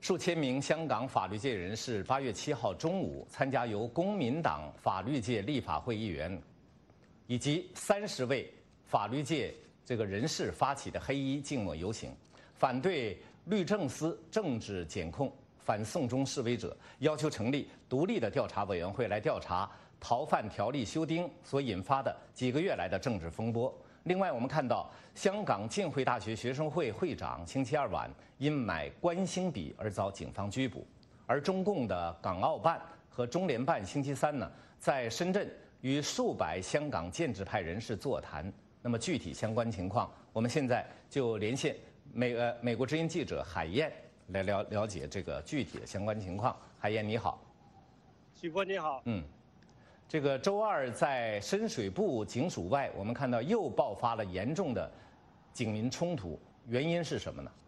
数千名香港法律界人士8月7号中午参加由公民党法律界立法会议员以及30位法律界人士发起的黑衣静默游行，反对律政司政治检控反送中示威者，要求成立独立的调查委员会来调查逃犯条例修订所引发的几个月来的政治风波。另外，我们看到香港浸会大学学生会会长星期二晚因买观星笔而遭警方拘捕，而中共的港澳办和中联办星期三呢在深圳与数百香港建制派人士座谈。那么具体相关情况，我们现在就连线美国之音记者海燕来了解这个具体的相关情况。海燕你好。 许波你好。 这个周二在深水埗警署外，我们看到又爆发了严重的警民冲突，原因是什么呢？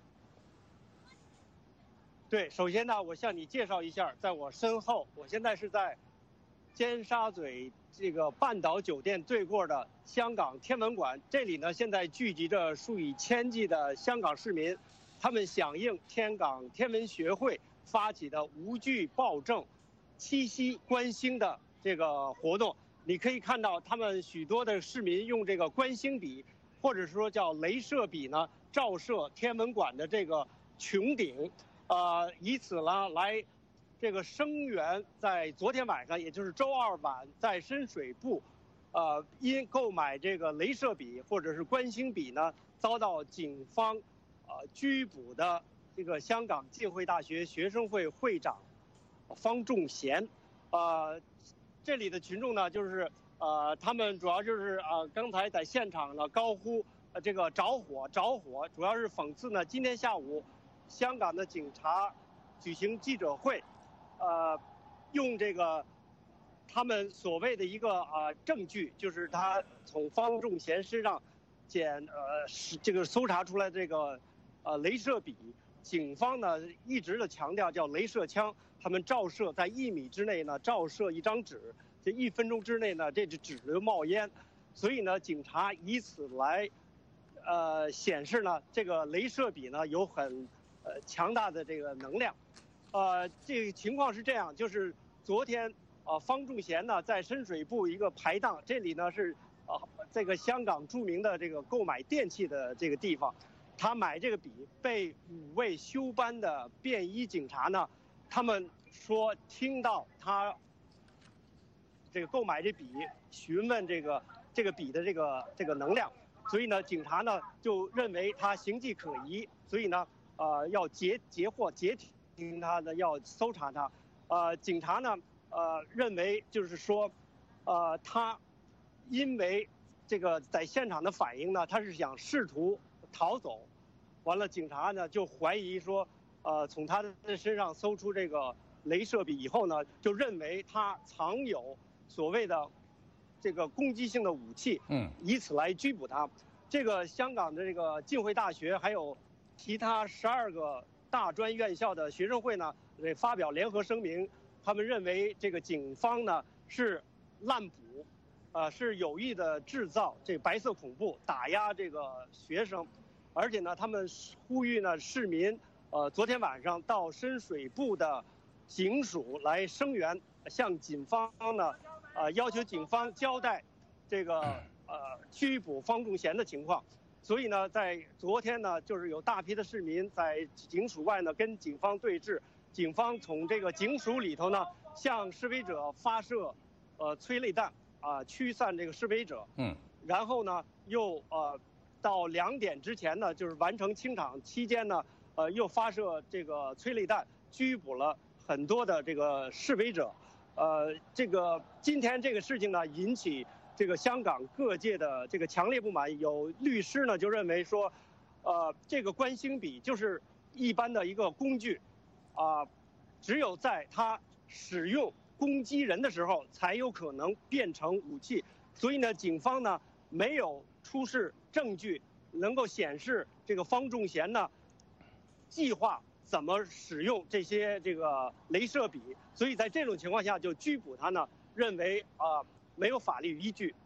对，首先呢，我向你介绍一下，在我身后，我现在是在尖沙咀这个半岛酒店对过的香港天文馆，这里呢现在聚集着数以千计的香港市民，他们响应香港天文学会发起的无惧暴政、七夕观星的这个活动。你可以看到，他们许多的市民用这个观星笔，或者说叫镭射笔呢，照射天文馆的这个穹顶，以此呢来这个声援在昨天晚上，也就是周二晚，在深水埗，因购买这个镭射笔或者是观星笔呢，遭到警方拘捕的这个香港浸会大学学生会会长方仲贤。这里的群众呢，就是他们主要就是刚才在现场呢高呼这个着火，主要是讽刺呢，今天下午香港的警察举行记者会，用这个他们所谓的一个证据，就是他从方仲贤身上搜查出来这个镭射笔，警方呢一直的强调叫镭射枪，他们照射在1米之内呢照射一张纸，这1分钟之内呢这纸就冒烟，所以呢警察以此来显示呢这个镭射笔呢有很强大的这个能量。这个情况是这样，就是昨天方仲贤呢在深水埗一个排档，这里呢是这个香港著名的这个购买电器的这个地方，他买这个笔被5位休班的便衣警察呢，他们说听到他这个购买这笔，询问这个笔的这个能量，所以呢警察呢就认为他形迹可疑，所以呢要截停他呢，要搜查他。警察呢认为就是说他因为这个在现场的反应呢，他是想试图逃走，完了警察呢就怀疑说从他的身上搜出这个镭射笔以后呢，就认为他藏有所谓的这个攻击性的武器，以此来拘捕他。这个香港的这个浸会大学还有其他12个大专院校的学生会呢，发表联合声明，他们认为这个警方呢是滥捕，是有意的制造这个白色恐怖，打压这个学生，而且呢，他们呼吁呢市民，昨天晚上到深水埗的警署来声援，向警方呢，要求警方交代这个拘捕方仲贤的情况。所以呢，在昨天呢，就是有大批的市民在警署外呢跟警方对峙，警方从这个警署里头呢向示威者发射催泪弹驱散这个示威者。然后呢又到2点之前呢，就是完成清场期间呢，又发射这个催泪弹，拘捕了很多的这个示威者。这个今天这个事情呢引起这个香港各界的这个强烈不满，有律师呢就认为说，这个观星笔就是一般的一个工具，只有在他使用攻击人的时候才有可能变成武器，所以呢，警方呢没有出示证据能够显示这个方仲贤呢计划怎么使用这些这个镭射笔，所以在这种情况下就拘捕他呢，认为没有法律依据。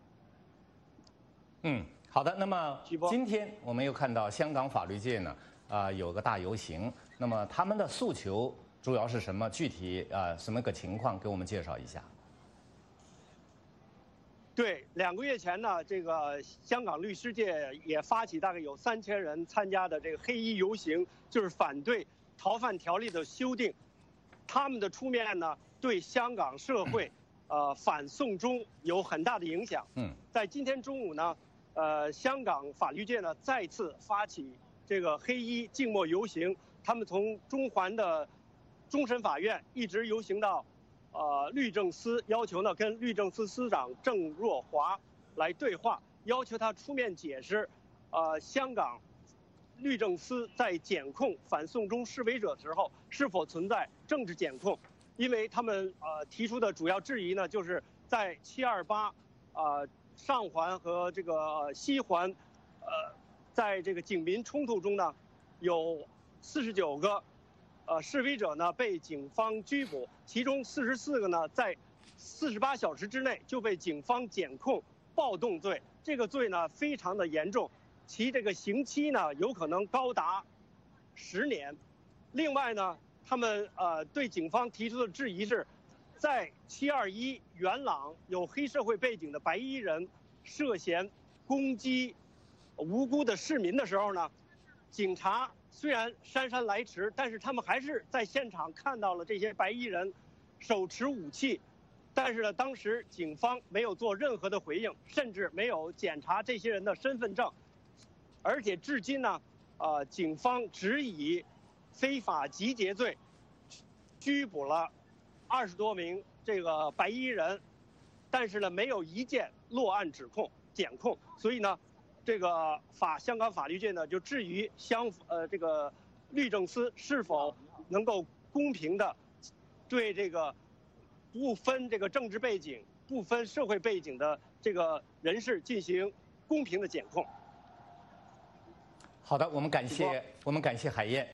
好的。那么今天我们又看到香港法律界呢，有个大游行， 那么他们的诉求主要是什么？具体什么个情况？给我们介绍一下。 对，2个月前呢，这个香港律师界也发起大概有3000人参加的这个黑衣游行，就是反对逃犯条例的修订。他们的出面呢，对香港社会，反送中有很大的影响。在今天中午呢，香港法律界呢再次发起这个黑衣静默游行，他们从中环的终审法院一直游行到律政司，要求呢跟律政司司长郑若骅来对话，要求他出面解释，香港律政司在检控反送中示威者的时候是否存在政治检控，因为他们提出的主要质疑呢，就是在728上环和这个西环，在这个警民冲突中呢，有49个示威者呢被警方拘捕，其中44个呢在48小时之内就被警方检控暴动罪，这个罪呢非常的严重，其这个刑期呢有可能高达10年。另外呢，他们对警方提出的质疑是，在721元朗有黑社会背景的白衣人涉嫌攻击无辜的市民的时候呢，警察虽然姗姗来迟，但是他们还是在现场看到了这些白衣人手持武器，但是呢，当时警方没有做任何的回应，甚至没有检查这些人的身份证，而且至今呢，警方只以非法集结罪拘捕了20多名这个白衣人，但是呢，没有一件落案检控，所以呢，这个香港法律界呢就质疑这个律政司是否能够公平的对这个不分这个政治背景、不分社会背景的这个人士进行公平的检控。 好的，我们感谢海燕。